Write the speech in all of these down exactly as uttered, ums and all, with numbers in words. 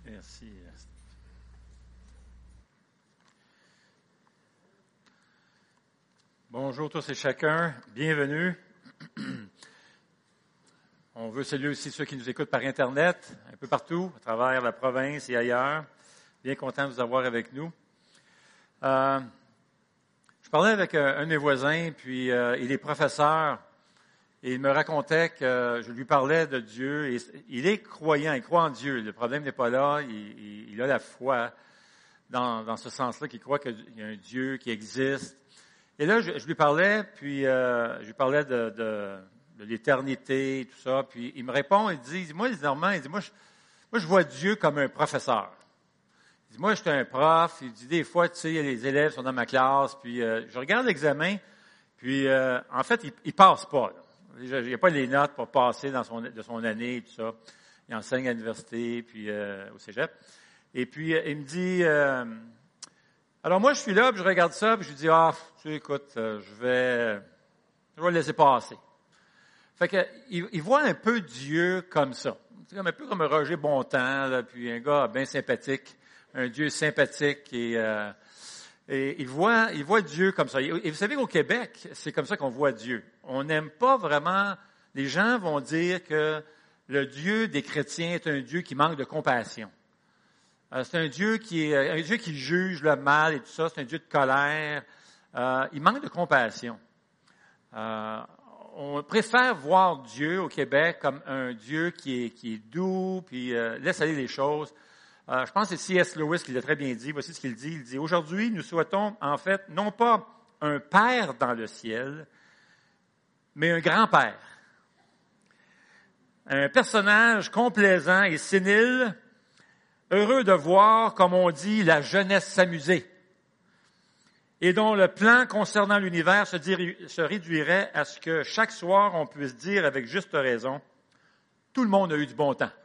Merci. Bonjour tous et chacun, bienvenue. On veut saluer aussi ceux qui nous écoutent par Internet, un peu partout, à travers la province et ailleurs. Bien content de vous avoir avec nous. Euh, je parlais avec un, un de mes voisins, puis euh, il est professeur, et il me racontait que je lui parlais de Dieu, et il est croyant, il croit en Dieu. Le problème n'est pas là, il, il, il a la foi dans, dans ce sens-là, qu'il croit qu'il y a un Dieu qui existe. Et là, je, je lui parlais, puis euh, je lui parlais de, de, de l'éternité, et tout ça, puis il me répond, il dit, moi, Normand, il dit, moi, je, moi, je vois Dieu comme un professeur. Il dit, moi, je suis un prof, il dit, des fois, tu sais, les élèves sont dans ma classe, puis euh, je regarde l'examen, puis euh, en fait, il, il passe pas, là. Il n'y a pas les notes pour passer dans son, de son année et tout ça. Il enseigne à l'université, puis euh, au cégep. Et puis, euh, il me dit... Euh, alors moi, je suis là, puis je regarde ça, puis je lui dis, ah, tu sais, écoute, euh, je vais je vais le laisser passer. Fait que, il, il voit un peu Dieu comme ça. C'est comme un peu comme un Roger Bontemps, là, puis un gars bien sympathique, un Dieu sympathique, et... Euh, Et il voit, il voit Dieu comme ça. Et vous savez qu'au Québec, c'est comme ça qu'on voit Dieu. On n'aime pas vraiment, les gens vont dire que le Dieu des chrétiens est un Dieu qui manque de compassion. Euh, c'est un Dieu qui est un Dieu qui juge le mal et tout ça, c'est un Dieu de colère. Euh, il manque de compassion. Euh, on préfère voir Dieu au Québec comme un Dieu qui est, qui est doux, puis euh, laisse aller les choses. Euh, je pense que c'est C S Lewis qui l'a très bien dit. Voici ce qu'il dit. Il dit, aujourd'hui, nous souhaitons, en fait, non pas un père dans le ciel, mais un grand-père. Un personnage complaisant et sénile, heureux de voir, comme on dit, la jeunesse s'amuser, et dont le plan concernant l'univers se, dir- se réduirait à ce que chaque soir, on puisse dire avec juste raison, tout le monde a eu du bon temps.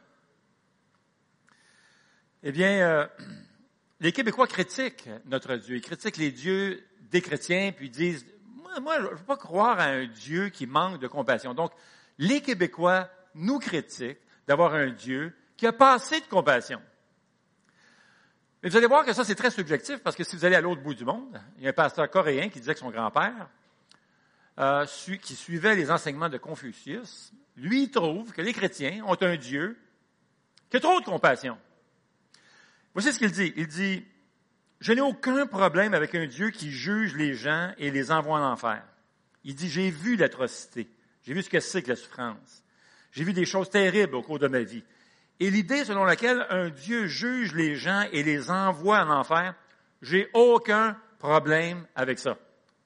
Eh bien, euh, les Québécois critiquent notre Dieu. Ils critiquent les dieux des chrétiens, puis ils disent, moi, moi je ne veux pas croire à un Dieu qui manque de compassion. Donc, les Québécois nous critiquent d'avoir un Dieu qui a pas assez de compassion. Mais vous allez voir que ça, c'est très subjectif, parce que si vous allez à l'autre bout du monde, il y a un pasteur coréen qui disait que son grand-père, euh, su, qui suivait les enseignements de Confucius, lui, il trouve que les chrétiens ont un Dieu qui a trop de compassion. Voici ce qu'il dit. Il dit, « Je n'ai aucun problème avec un Dieu qui juge les gens et les envoie en enfer. » Il dit, « J'ai vu l'atrocité. J'ai vu ce que c'est que la souffrance. J'ai vu des choses terribles au cours de ma vie. Et l'idée selon laquelle un Dieu juge les gens et les envoie en enfer, j'ai aucun problème avec ça. »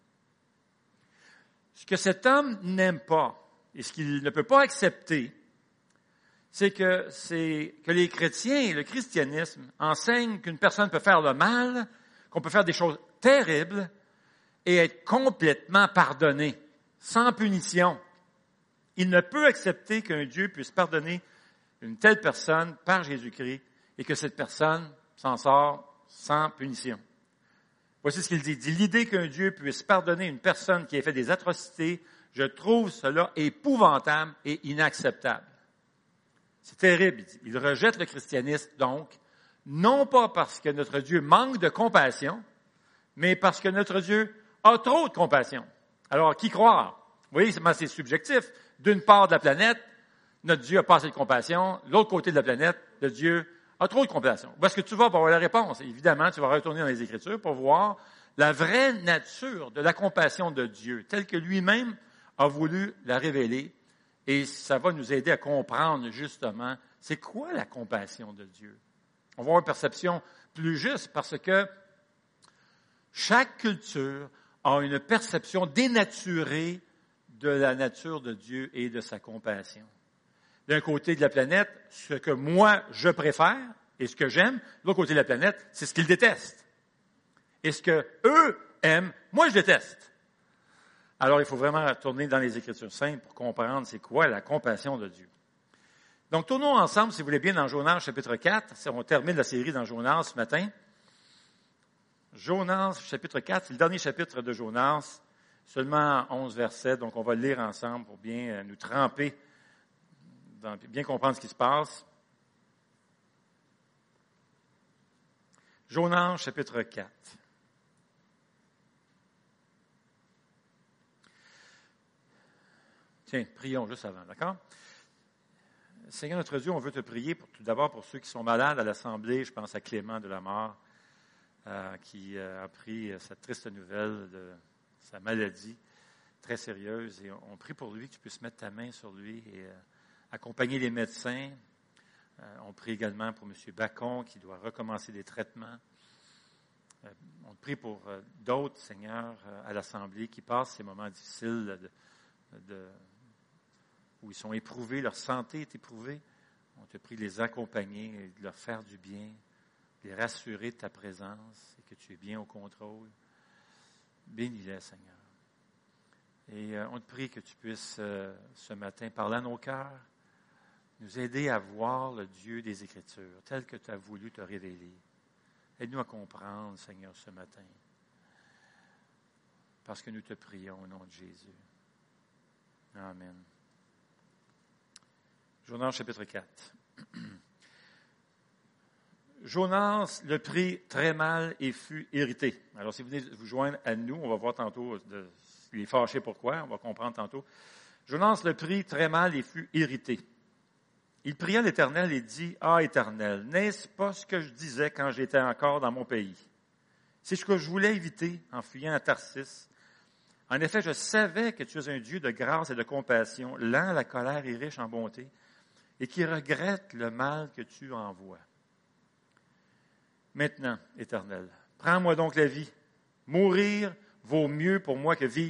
Ce que cet homme n'aime pas et ce qu'il ne peut pas accepter, c'est que, c'est que les chrétiens, le christianisme, enseignent qu'une personne peut faire le mal, qu'on peut faire des choses terribles et être complètement pardonné, sans punition. Il ne peut accepter qu'un Dieu puisse pardonner une telle personne par Jésus-Christ et que cette personne s'en sort sans punition. Voici ce qu'il dit. Il dit, l'idée qu'un Dieu puisse pardonner une personne qui a fait des atrocités, je trouve cela épouvantable et inacceptable. C'est terrible. Il rejette le christianisme, donc, non pas parce que notre Dieu manque de compassion, mais parce que notre Dieu a trop de compassion. Alors, qui croire? Vous voyez, c'est subjectif. D'une part de la planète, notre Dieu a pas assez de compassion. De l'autre côté de la planète, le Dieu a trop de compassion. Où est-ce que tu vas pour avoir la réponse? Évidemment, tu vas retourner dans les Écritures pour voir la vraie nature de la compassion de Dieu, telle que lui-même a voulu la révéler. Et ça va nous aider à comprendre justement c'est quoi la compassion de Dieu. On va avoir une perception plus juste parce que chaque culture a une perception dénaturée de la nature de Dieu et de sa compassion. D'un côté de la planète, ce que moi je préfère et ce que j'aime, de l'autre côté de la planète, c'est ce qu'ils détestent. Et ce que eux aiment, moi je déteste. Alors, il faut vraiment retourner dans les Écritures saintes pour comprendre c'est quoi la compassion de Dieu. Donc, tournons ensemble, si vous voulez bien, dans Jonas, chapitre quatre. On termine la série dans Jonas ce matin. Jonas, chapitre quatre, c'est le dernier chapitre de Jonas. Seulement onze versets, donc on va le lire ensemble pour bien nous tremper, dans, bien comprendre ce qui se passe. Jonas, chapitre quatre. Tiens, prions juste avant, d'accord? Seigneur notre Dieu, on veut te prier pour, tout d'abord pour ceux qui sont malades à l'Assemblée. Je pense à Clément de la Mort, euh, qui euh, a appris euh, cette triste nouvelle de sa maladie très sérieuse. Et on, on prie pour lui que tu puisses mettre ta main sur lui et euh, accompagner les médecins. Euh, on prie également pour M. Bacon qui doit recommencer des traitements. Euh, on prie pour euh, d'autres, Seigneur, euh, à l'Assemblée qui passent ces moments difficiles de, de où ils sont éprouvés, leur santé est éprouvée. On te prie de les accompagner et de leur faire du bien, de les rassurer de ta présence et que tu es bien au contrôle. Bénis-les, Seigneur. Et euh, on te prie que tu puisses, euh, ce matin, parler à nos cœurs, nous aider à voir le Dieu des Écritures, tel que tu as voulu te révéler. Aide-nous à comprendre, Seigneur, ce matin, parce que nous te prions au nom de Jésus. Amen. Jonas, chapitre quatre. Jonas le prit très mal et fut irrité. Alors, si vous venez vous joindre à nous, on va voir tantôt, de, il est fâché pourquoi, on va comprendre tantôt. Jonas le prit très mal et fut irrité. Il pria l'Éternel et dit, « Ah, Éternel, n'est-ce pas ce que je disais quand j'étais encore dans mon pays? C'est ce que je voulais éviter en fuyant à Tarsis. En effet, je savais que tu es un Dieu de grâce et de compassion, lent à la colère et riche en bonté, et qui regrette le mal que tu envoies. Maintenant, Éternel, prends-moi donc la vie. Mourir vaut mieux pour moi que vivre. »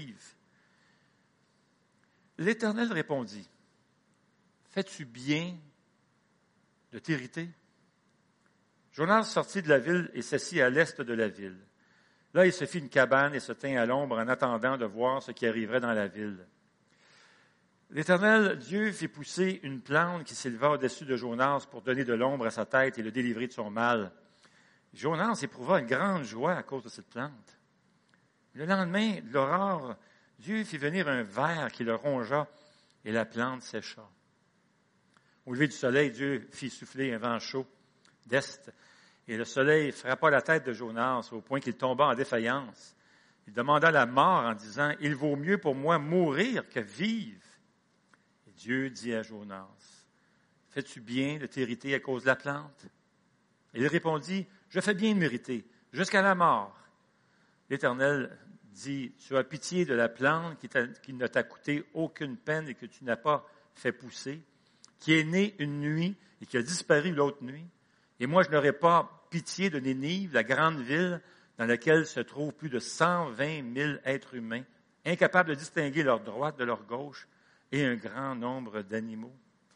L'Éternel répondit, « Fais-tu bien de t'irriter? » Jonas sortit de la ville et s'assit à l'est de la ville. Là, il se fit une cabane et se tint à l'ombre en attendant de voir ce qui arriverait dans la ville. L'Éternel Dieu fit pousser une plante qui s'éleva au-dessus de Jonas pour donner de l'ombre à sa tête et le délivrer de son mal. Jonas éprouva une grande joie à cause de cette plante. Le lendemain, de l'aurore, Dieu fit venir un ver qui le rongea et la plante sécha. Au lever du soleil, Dieu fit souffler un vent chaud d'est et le soleil frappa la tête de Jonas au point qu'il tomba en défaillance. Il demanda la mort en disant, « Il vaut mieux pour moi mourir que vivre. » Dieu dit à Jonas, « Fais-tu bien de t'irriter à cause de la plante? » Il répondit, « Je fais bien de m'irriter, jusqu'à la mort. » L'Éternel dit, « Tu as pitié de la plante qui, qui ne t'a coûté aucune peine et que tu n'as pas fait pousser, qui est née une nuit et qui a disparu l'autre nuit. Et moi, je n'aurai pas pitié de Nénive, la grande ville dans laquelle se trouvent plus de cent vingt mille êtres humains, incapables de distinguer leur droite de leur gauche, et un grand nombre d'animaux. »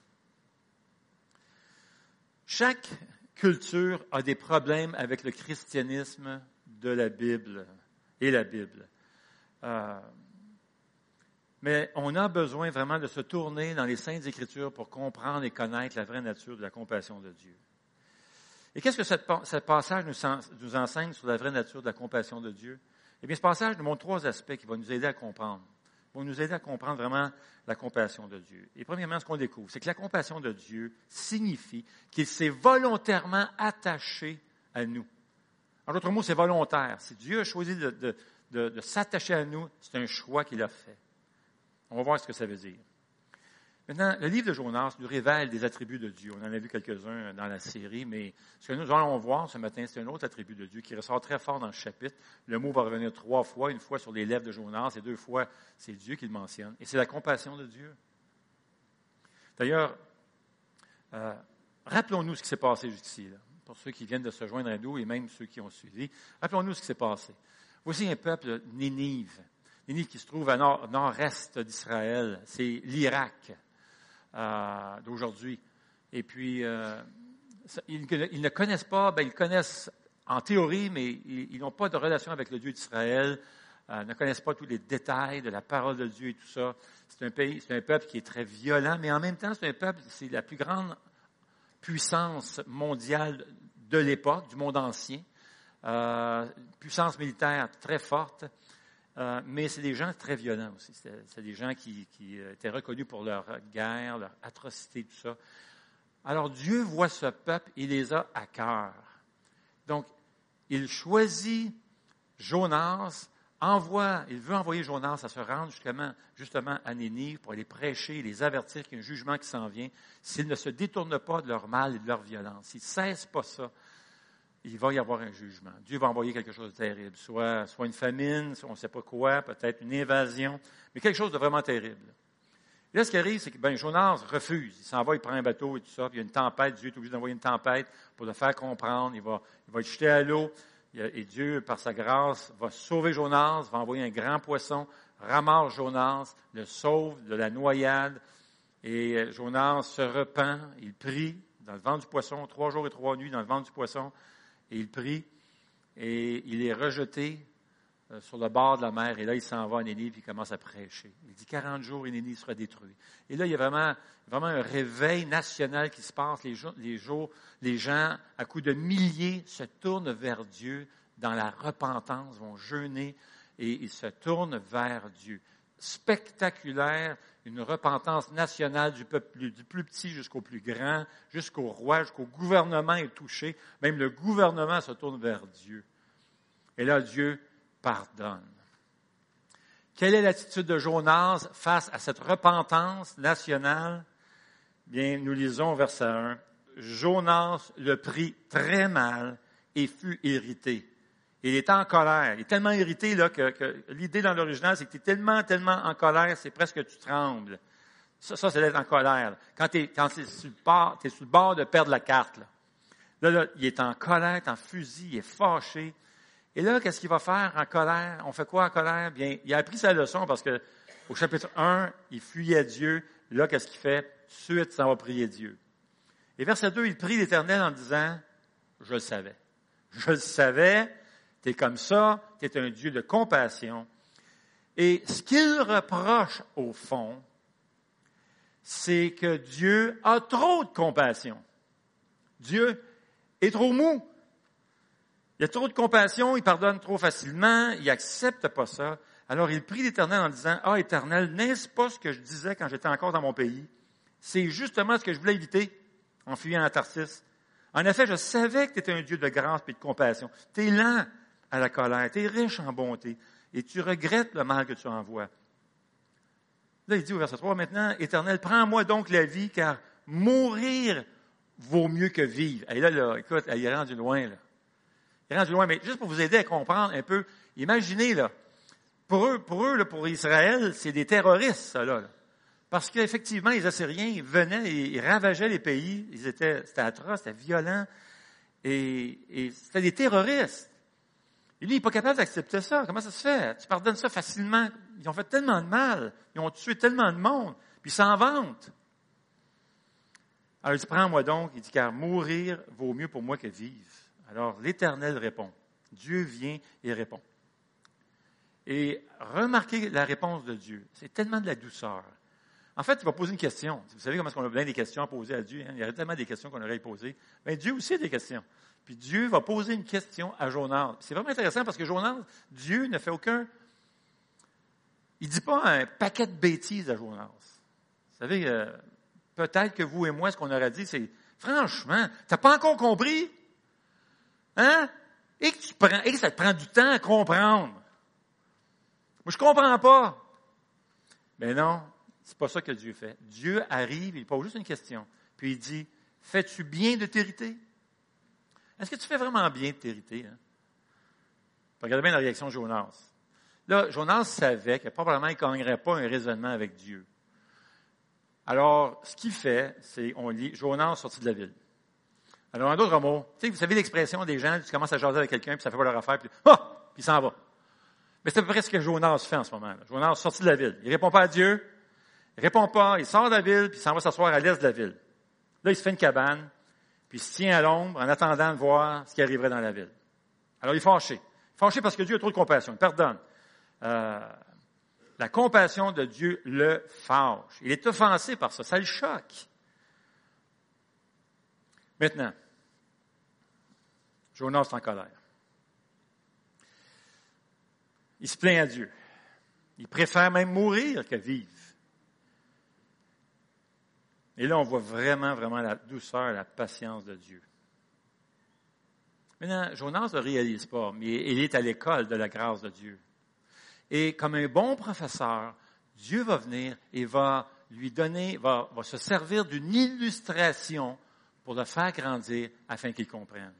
Chaque culture a des problèmes avec le christianisme de la Bible et la Bible. Euh, mais on a besoin vraiment de se tourner dans les Saintes Écritures pour comprendre et connaître la vraie nature de la compassion de Dieu. Et qu'est-ce que cette, ce passage nous, nous enseigne sur la vraie nature de la compassion de Dieu? Eh bien, ce passage nous montre trois aspects qui vont nous aider à comprendre. Vont nous aider à comprendre vraiment la compassion de Dieu. Et premièrement, ce qu'on découvre, c'est que la compassion de Dieu signifie qu'il s'est volontairement attaché à nous. En d'autres mots, c'est volontaire. Si Dieu a choisi de, de, de, de s'attacher à nous, c'est un choix qu'il a fait. On va voir ce que ça veut dire. Maintenant, le livre de Jonas nous révèle des attributs de Dieu. On en a vu quelques-uns dans la série, mais ce que nous allons voir ce matin, c'est un autre attribut de Dieu qui ressort très fort dans le chapitre. Le mot va revenir trois fois, une fois sur les lèvres de Jonas et deux fois, c'est Dieu qui le mentionne. Et c'est la compassion de Dieu. D'ailleurs, euh, rappelons-nous ce qui s'est passé jusqu'ici, là, pour ceux qui viennent de se joindre à nous et même ceux qui ont suivi. Rappelons-nous ce qui s'est passé. Voici un peuple, Nénive. Nénive qui se trouve à nord, nord-est d'Israël. C'est l'Irak. Euh, d'aujourd'hui. Et puis, euh, ça, ils, ils ne connaissent pas, ben, ils connaissent en théorie, mais ils, ils n'ont pas de relation avec le Dieu d'Israël, euh, ne connaissent pas tous les détails de la parole de Dieu et tout ça. C'est un pays, c'est un peuple qui est très violent, mais en même temps, c'est un peuple, c'est la plus grande puissance mondiale de l'époque, du monde ancien, euh, puissance militaire très forte. Euh, mais c'est des gens très violents aussi. C'est, c'est des gens qui, qui étaient reconnus pour leur guerre, leur atrocité, tout ça. Alors Dieu voit ce peuple, il les a à cœur. Donc, il choisit Jonas, envoie, il veut envoyer Jonas à se rendre justement, justement à Nénive pour aller prêcher, les avertir qu'il y a un jugement qui s'en vient. S'ils ne se détournent pas de leur mal et de leur violence, s'ils ne cessent pas ça, il va y avoir un jugement. Dieu va envoyer quelque chose de terrible, soit, soit une famine, soit on ne sait pas quoi, peut-être une invasion, mais quelque chose de vraiment terrible. Et là, ce qui arrive, c'est que ben, Jonas refuse. Il s'en va, il prend un bateau et tout ça, puis il y a une tempête. Dieu est obligé d'envoyer une tempête pour le faire comprendre. Il va, il va être jeté à l'eau. Et Dieu, par sa grâce, va sauver Jonas, va envoyer un grand poisson, ramasse Jonas, le sauve de la noyade. Et Jonas se repent, il prie dans le ventre du poisson, trois jours et trois nuits dans le ventre du poisson, et il prie, et il est rejeté sur le bord de la mer, et là, il s'en va à Nénive, et il commence à prêcher. Il dit quarante jours, et Nénive sera détruit. Et là, il y a vraiment, vraiment un réveil national qui se passe. Les jours, les jours, les gens, à coups de milliers, se tournent vers Dieu dans la repentance, vont jeûner, et ils se tournent vers Dieu. Spectaculaire, une repentance nationale du, peuple, du plus petit jusqu'au plus grand, jusqu'au roi, jusqu'au gouvernement est touché. Même le gouvernement se tourne vers Dieu. Et là, Dieu pardonne. Quelle est l'attitude de Jonas face à cette repentance nationale? Bien, nous lisons au verset un. Jonas le prit très mal et fut irrité. Il est en colère. Il est tellement irrité là, que, que l'idée dans l'original, c'est que tu es tellement, tellement en colère, c'est presque que tu trembles. Ça, ça c'est d'être en colère. Là. Quand tu es, quand t'es sur le bord, t'es sur le bord de perdre la carte. Là, là, là il est en colère, il est en fusil, il est fâché. Et là, qu'est-ce qu'il va faire en colère? On fait quoi en colère? Bien, il a appris sa leçon parce que au chapitre un, il fuyait Dieu. Là, qu'est-ce qu'il fait? Suite, ça va prier Dieu. Et verset deux, il prie l'Éternel en disant, je le savais. Je le savais, tu es comme ça, tu es un Dieu de compassion. Et ce qu'il reproche au fond, c'est que Dieu a trop de compassion. Dieu est trop mou. Il a trop de compassion, il pardonne trop facilement, il n'accepte pas ça. Alors il prie l'Éternel en disant, « Ah, Éternel, n'est-ce pas ce que je disais quand j'étais encore dans mon pays? C'est justement ce que je voulais éviter en fuyant à Tarsis. En effet, je savais que tu étais un Dieu de grâce et de compassion. Tu es lent à la colère, tu es riche en bonté, et tu regrettes le mal que tu envoies. » Là, il dit au verset trois, « Maintenant, Éternel, prends-moi donc la vie, car mourir vaut mieux que vivre. » Et là, là, écoute, il est rendu loin, là. Il est rendu loin, mais juste pour vous aider à comprendre un peu, imaginez, là, pour eux, pour eux, là, pour Israël, c'est des terroristes, ça, là. là. Parce qu'effectivement, les Assyriens, ils venaient, ils ravageaient les pays, ils étaient, c'était atroce, c'était violent, et, et c'était des terroristes. Et lui, il n'est pas capable d'accepter ça. Comment ça se fait? Tu pardonnes ça facilement. Ils ont fait tellement de mal, ils ont tué tellement de monde, puis ils s'en vantent. Alors il dit, prends-moi donc, il dit, car mourir vaut mieux pour moi que vivre. Alors, l'Éternel répond. Dieu vient et répond. Et remarquez la réponse de Dieu. C'est tellement de la douceur. En fait, il va poser une question. Vous savez comment est-ce qu'on a plein des questions à poser à Dieu? Hein? Il y a tellement des questions qu'on aurait posées. Mais Dieu aussi a des questions. Puis Dieu va poser une question à Jonas. C'est vraiment intéressant parce que Jonas, Dieu ne fait aucun... Il ne dit pas un paquet de bêtises à Jonas. Vous savez, euh, peut-être que vous et moi, ce qu'on aurait dit, c'est, franchement, tu n'as pas encore compris? Hein? Et que, tu prends, et que ça te prend du temps à comprendre. Moi, je comprends pas. Mais non, c'est pas ça que Dieu fait. Dieu arrive, il pose juste une question. Puis il dit, fais-tu bien de t'hériter? Est-ce que tu fais vraiment bien de t'hériter? Hein? Regardez bien la réaction de Jonas. Là, Jonas savait que probablement il ne gagnerait pas un raisonnement avec Dieu. Alors, ce qu'il fait, c'est, on lit, Jonas sorti de la ville. Alors, en d'autres mots, tu sais, vous savez l'expression des gens, tu commences à jaser avec quelqu'un, puis ça fait pas leur affaire, puis ah! Puis il s'en va. Mais c'est à peu près ce que Jonas fait en ce moment. Là. Jonas sorti de la ville. Il répond pas à Dieu, il répond pas, il sort de la ville, puis il s'en va s'asseoir à l'est de la ville. Là, il se fait une cabane, puis il se tient à l'ombre en attendant de voir ce qui arriverait dans la ville. Alors, il est fâché. Fâché parce que Dieu a trop de compassion, il pardonne. Euh, la compassion de Dieu le fâche. Il est offensé par ça, ça le choque. Maintenant, Jonas est en colère. Il se plaint à Dieu. Il préfère même mourir que vivre. Et là, on voit vraiment, vraiment la douceur et la patience de Dieu. Maintenant, Jonas ne le réalise pas, mais il est à l'école de la grâce de Dieu. Et comme un bon professeur, Dieu va venir et va lui donner, va, va se servir d'une illustration pour le faire grandir afin qu'il comprenne.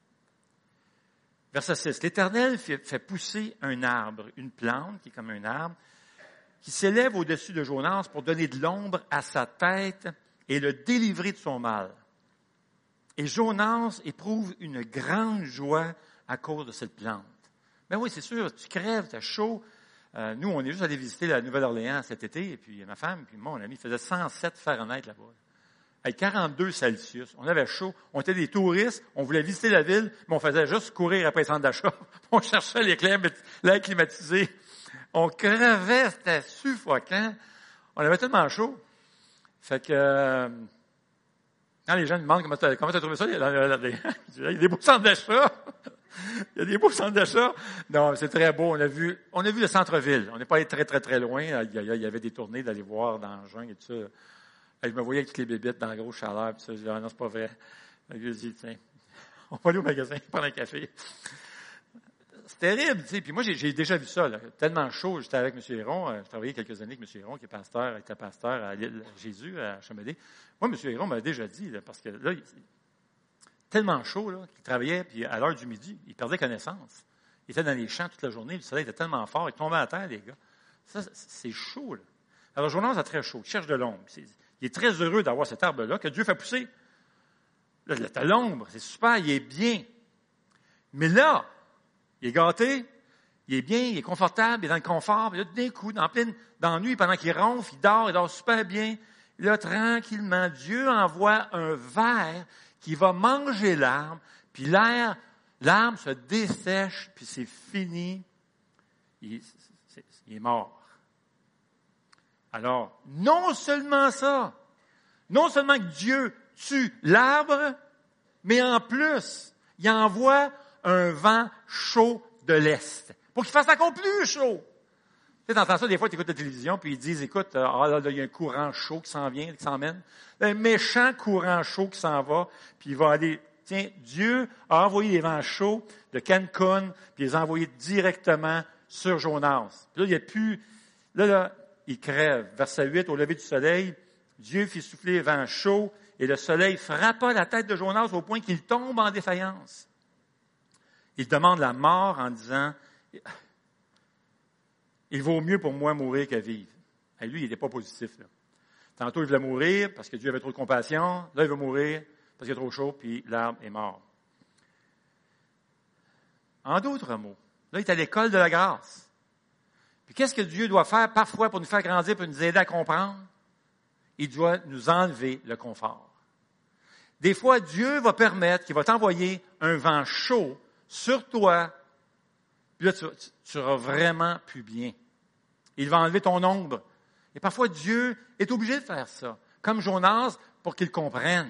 Verset six. L'Éternel fait, fait pousser un arbre, une plante qui est comme un arbre, qui s'élève au-dessus de Jonas pour donner de l'ombre à sa tête et le délivrer de son mal. Et Jonas éprouve une grande joie à cause de cette plante. Ben oui, c'est sûr, tu crèves, tu as chaud. Euh, nous, on est juste allé visiter la Nouvelle-Orléans cet été, et puis ma femme, puis mon ami, faisait cent sept Fahrenheit là-bas. Avec quarante-deux Celsius. On avait chaud. On était des touristes, on voulait visiter la ville, mais on faisait juste courir après les centres d'achat. On cherchait l'éclair, l'air climatisé. On crevait, c'était suffocant. On avait tellement chaud. Fait que... Euh, Quand les gens me demandent comment tu as trouvé ça, il y a des beaux centres d'achat. Il y a des beaux centres d'achat. Non, c'est très beau. On a vu, on a vu le centre-ville. On n'est pas allé très, très, très loin. Il y avait des tournées d'aller voir dans le jungle et tout ça. Et je me voyais avec toutes les bébites dans la grosse chaleur. Puis ça, je dis, ah non, c'est pas vrai. Je dis, tiens, on va aller au magasin prendre un café. C'est terrible, tu sais. Puis moi, j'ai, j'ai déjà vu ça, là. Tellement chaud. J'étais avec M. Héron. Euh, je travaillais quelques années avec M. Héron, qui est pasteur, était pasteur à l'île Jésus, à Chamédé. Moi, M. Héron m'a déjà dit, là, parce que là, il, tellement chaud, là, qu'il travaillait, puis à l'heure du midi, il perdait connaissance. Il était dans les champs toute la journée, le soleil était tellement fort, il tombait à terre, les gars. Ça, c'est chaud, là. Alors, Jonas a très chaud. Il cherche de l'ombre. C'est, il est très heureux d'avoir cet arbre-là, que Dieu fait pousser. Là, là, t'as l'ombre, c'est super, il est bien. Mais là, il est gâté, il est bien, il est confortable, il est dans le confort. Puis là, d'un coup, dans pleine d'ennui, pendant qu'il ronfle, il dort, il dort super bien. Là, tranquillement, Dieu envoie un ver qui va manger l'arbre, puis l'air, l'arbre se dessèche, puis c'est fini. Il, c'est, il est mort. Alors, non seulement ça, non seulement que Dieu tue l'arbre, mais en plus, il envoie un vent chaud de l'Est, pour qu'il fasse encore plus chaud. Tu sais, t'entends ça, des fois, tu écoutes la télévision, puis ils disent, écoute, ah là, là, il y a un courant chaud qui s'en vient, qui s'en mène. Un méchant courant chaud qui s'en va, puis il va aller, tiens, Dieu a envoyé les vents chauds de Cancun, puis il les a envoyés directement sur Jonas. Puis là, il n'y a plus, là, là, il crève. Verset huit, au lever du soleil, Dieu fit souffler vent chaud, et le soleil frappa la tête de Jonas au point qu'il tombe en défaillance. Il demande la mort en disant, il vaut mieux pour moi mourir que vivre. Et lui, il n'était pas positif, là. Tantôt, il voulait mourir parce que Dieu avait trop de compassion. Là, il veut mourir parce qu'il est trop chaud, puis l'arbre est mort. En d'autres mots, là, il est à l'école de la grâce. Puis qu'est-ce que Dieu doit faire parfois pour nous faire grandir, pour nous aider à comprendre? Il doit nous enlever le confort. Des fois, Dieu va permettre qu'il va t'envoyer un vent chaud sur toi, puis là, tu, tu, tu seras vraiment plus bien. Il va enlever ton ombre. Et parfois, Dieu est obligé de faire ça, comme Jonas, pour qu'il comprenne.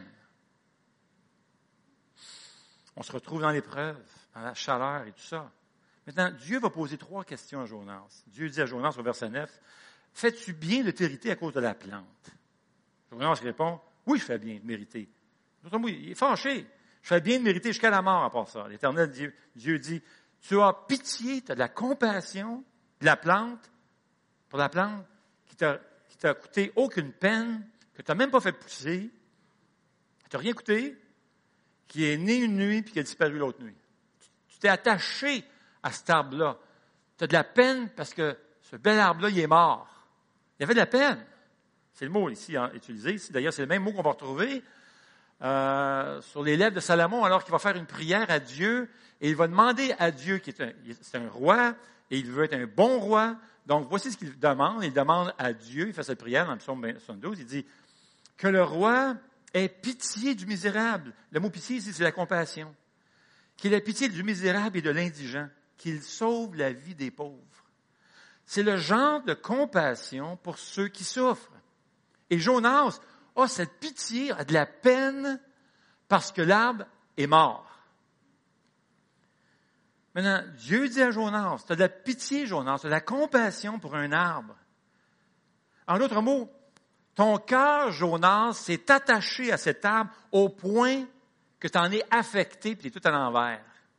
On se retrouve dans l'épreuve, dans la chaleur et tout ça. Maintenant, Dieu va poser trois questions à Jonas. Dieu dit à Jonas au verset neuf, « Fais-tu bien de t'irriter à cause de la plante? » Jonas répond, « Oui, je fais bien de m'irriter. » Il est fâché. Je fais bien de mériter jusqu'à la mort à part ça. L'Éternel Dieu, Dieu dit, tu as pitié, tu as de la compassion de la plante, pour la plante qui t'a, qui t'a coûté aucune peine, que tu n'as même pas fait pousser, qui t'a rien coûté, qui est né une nuit puis qui a disparu l'autre nuit. Tu, tu t'es attaché à cet arbre-là. Tu as de la peine parce que ce bel arbre-là, il est mort. Il y avait de la peine. C'est le mot ici hein, utilisé. Ici, d'ailleurs, c'est le même mot qu'on va retrouver Euh, sur les lèvres de Salomon, alors qu'il va faire une prière à Dieu, et il va demander à Dieu, qui est un, c'est un roi, et il veut être un bon roi. Donc, voici ce qu'il demande. Il demande à Dieu, il fait cette prière dans le psaume soixante-douze, il dit que le roi ait pitié du misérable. Le mot pitié ici, c'est la compassion. Qu'il ait pitié du misérable et de l'indigent, qu'il sauve la vie des pauvres. C'est le genre de compassion pour ceux qui souffrent. Et Jonas a cette pitié, a de la peine parce que l'arbre est mort. Maintenant, Dieu dit à Jonas, tu as de la pitié, Jonas, tu as de la compassion pour un arbre. En d'autres mots, ton cœur, Jonas, s'est attaché à cet arbre au point que tu en es affecté et tu es tout à l'envers.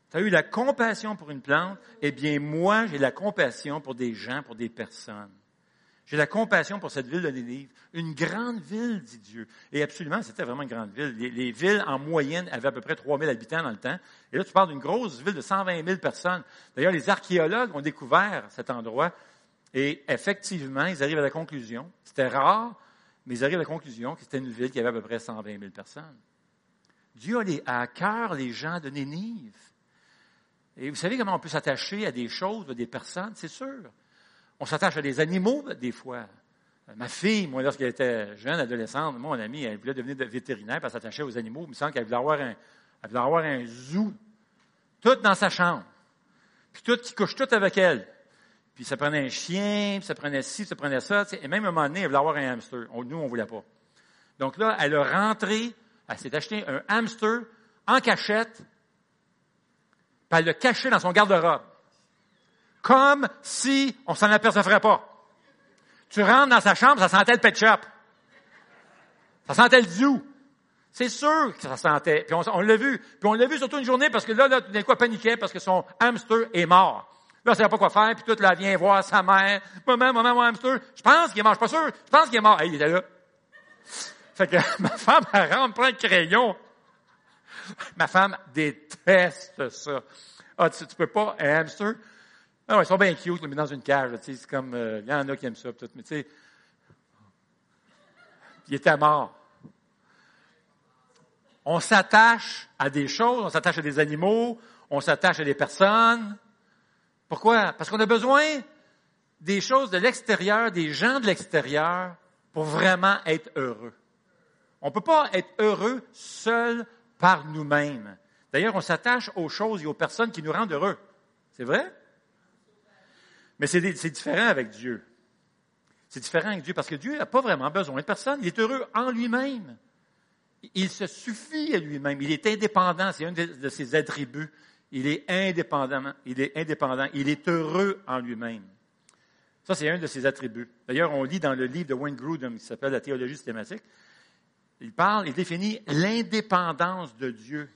Tu as eu la compassion pour une plante, eh bien moi, j'ai la compassion pour des gens, pour des personnes. J'ai la compassion pour cette ville de Nénive. Une grande ville, dit Dieu. Et absolument, c'était vraiment une grande ville. Les, les villes, en moyenne, avaient à peu près trois mille habitants dans le temps. Et là, tu parles d'une grosse ville de cent vingt mille personnes. D'ailleurs, les archéologues ont découvert cet endroit. Et effectivement, ils arrivent à la conclusion, c'était rare, mais ils arrivent à la conclusion que c'était une ville qui avait à peu près cent vingt mille personnes. Dieu a, les, a à cœur les gens de Nénive. Et vous savez comment on peut s'attacher à des choses, à des personnes? C'est sûr. On s'attache à des animaux, des fois. Ma fille, moi, lorsqu'elle était jeune, adolescente, moi, mon amie, elle voulait devenir vétérinaire, puis elle s'attachait aux animaux. Il me semble qu'elle voulait avoir un, elle voulait avoir un zoo, tout dans sa chambre. Puis tout, qui couche tout avec elle. Puis ça prenait un chien, puis ça prenait ci, ça prenait ça. Et même à un moment donné, elle voulait avoir un hamster. On, nous, on ne voulait pas. Donc là, elle a rentré, elle s'est acheté un hamster en cachette, puis elle l'a caché dans son garde-robe. Comme si on s'en apercevrait pas. Tu rentres dans sa chambre, ça sentait le pet shop. Ça sentait le zoo. C'est sûr que ça sentait. Puis on, on l'a vu. Puis on l'a vu surtout une journée parce que là, là, tout d'un coup, elle paniquait parce que son hamster est mort. Là, elle ne savait pas quoi faire, puis toute, là, elle vient voir sa mère. Maman, maman, mon hamster. Je pense qu'il est mort. Je suis pas sûr. Je pense qu'il est mort. Hey, il était là. Fait que ma femme, elle rentre, prend un crayon. Ma femme déteste ça. Ah, tu, tu peux pas, un hamster? Ah ouais, ils sont bien cute, mais dans une cage, tu sais, c'est comme, il euh, y en a qui aiment ça, tout, mais tu sais, il était mort. On s'attache à des choses, on s'attache à des animaux, on s'attache à des personnes. Pourquoi? Parce qu'on a besoin des choses de l'extérieur, des gens de l'extérieur, pour vraiment être heureux. On ne peut pas être heureux seul par nous-mêmes. D'ailleurs, on s'attache aux choses et aux personnes qui nous rendent heureux. C'est vrai? Mais c'est, c'est différent avec Dieu. C'est différent avec Dieu parce que Dieu n'a pas vraiment besoin de personne. Il est heureux en lui-même. Il se suffit à lui-même. Il est indépendant. C'est un de, de ses attributs. Il est indépendant. Il est indépendant. Il est heureux en lui-même. Ça, c'est un de ses attributs. D'ailleurs, on lit dans le livre de Wayne Grudem, qui s'appelle La théologie systématique. Il parle, il définit l'indépendance de Dieu.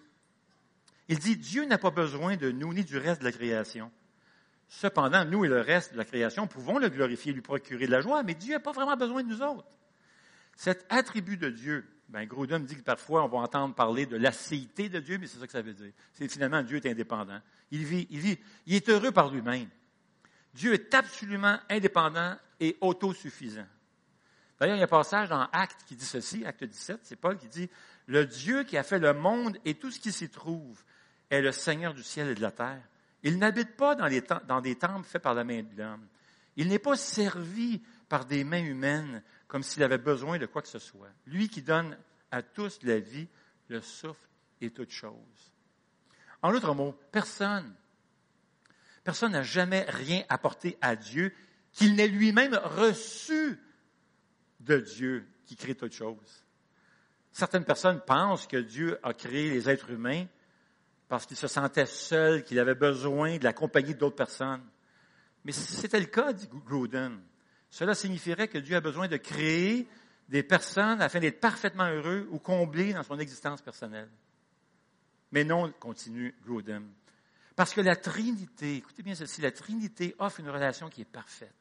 Il dit, Dieu n'a pas besoin de nous ni du reste de la création. Cependant, nous et le reste de la création pouvons le glorifier, lui procurer de la joie, mais Dieu n'a pas vraiment besoin de nous autres. Cet attribut de Dieu, ben, Grudem dit que parfois on va entendre parler de l'acéité de Dieu, mais c'est ça que ça veut dire. C'est finalement Dieu est indépendant. Il vit, il vit, il est heureux par lui-même. Dieu est absolument indépendant et autosuffisant. D'ailleurs, il y a un passage dans Actes qui dit ceci, Acte dix-sept, c'est Paul qui dit « Le Dieu qui a fait le monde et tout ce qui s'y trouve est le Seigneur du ciel et de la terre. Il n'habite pas dans, les, dans des temples faits par la main de l'homme. Il n'est pas servi par des mains humaines comme s'il avait besoin de quoi que ce soit. Lui qui donne à tous la vie, le souffle et toutes choses. » En d'autres mots, personne, personne n'a jamais rien apporté à Dieu qu'il n'ait lui-même reçu de Dieu qui crée toutes choses. Certaines personnes pensent que Dieu a créé les êtres humains parce qu'il se sentait seul, qu'il avait besoin de la compagnie d'autres personnes. Mais si c'était le cas, dit Grudem, cela signifierait que Dieu a besoin de créer des personnes afin d'être parfaitement heureux ou comblé dans son existence personnelle. Mais non, continue Grudem, parce que la Trinité, écoutez bien ceci, la Trinité offre une relation qui est parfaite.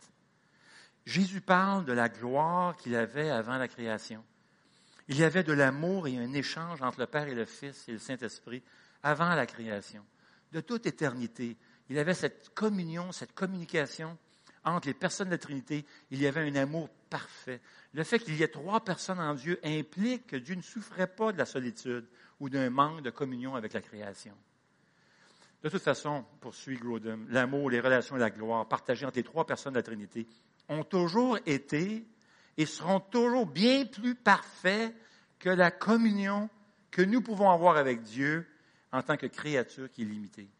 Jésus parle de la gloire qu'il avait avant la création. Il y avait de l'amour et un échange entre le Père et le Fils et le Saint-Esprit avant la création. De toute éternité, il y avait cette communion, cette communication entre les personnes de la Trinité. Il y avait un amour parfait. Le fait qu'il y ait trois personnes en Dieu implique que Dieu ne souffrait pas de la solitude ou d'un manque de communion avec la création. De toute façon, poursuit Grudem, l'amour, les relations et la gloire partagées entre les trois personnes de la Trinité ont toujours été et seront toujours bien plus parfaits que la communion que nous pouvons avoir avec Dieu en tant que créature qui est limitée.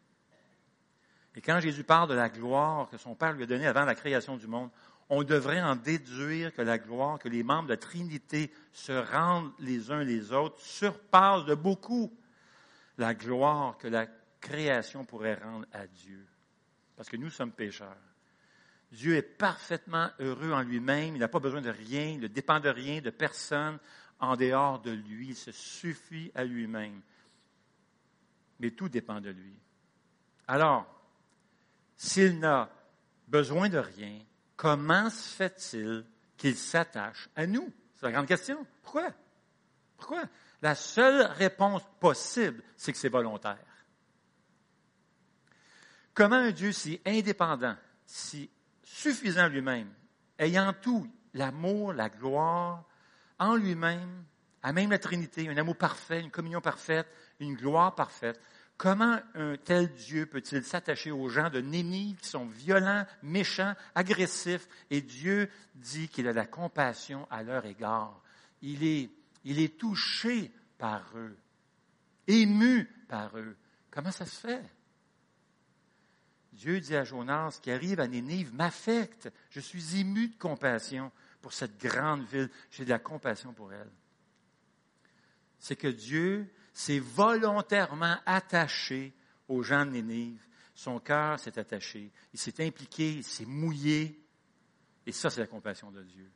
Et quand Jésus parle de la gloire que son Père lui a donnée avant la création du monde, on devrait en déduire que la gloire que les membres de la Trinité se rendent les uns les autres surpasse de beaucoup la gloire que la création pourrait rendre à Dieu. Parce que nous sommes pécheurs. Dieu est parfaitement heureux en lui-même. Il n'a pas besoin de rien. Il ne dépend de rien, de personne en dehors de lui. Il se suffit à lui-même. Mais tout dépend de lui. Alors, s'il n'a besoin de rien, comment se fait-il qu'il s'attache à nous? C'est la grande question. Pourquoi? Pourquoi? La seule réponse possible, c'est que c'est volontaire. Comment un Dieu si indépendant, si suffisant lui-même, ayant tout, l'amour, la gloire, en lui-même, à même la Trinité, un amour parfait, une communion parfaite, une gloire parfaite, comment un tel Dieu peut-il s'attacher aux gens de Nénive qui sont violents, méchants, agressifs, et Dieu dit qu'il a la compassion à leur égard. Il est, il est touché par eux, ému par eux. Comment ça se fait? Dieu dit à Jonas, ce qui arrive à Nénive m'affecte. Je suis ému de compassion pour cette grande ville. J'ai de la compassion pour elle. C'est que Dieu s'est volontairement attaché aux gens de Nénive. Son cœur s'est attaché. Il s'est impliqué, il s'est mouillé. Et ça, c'est la compassion de Dieu.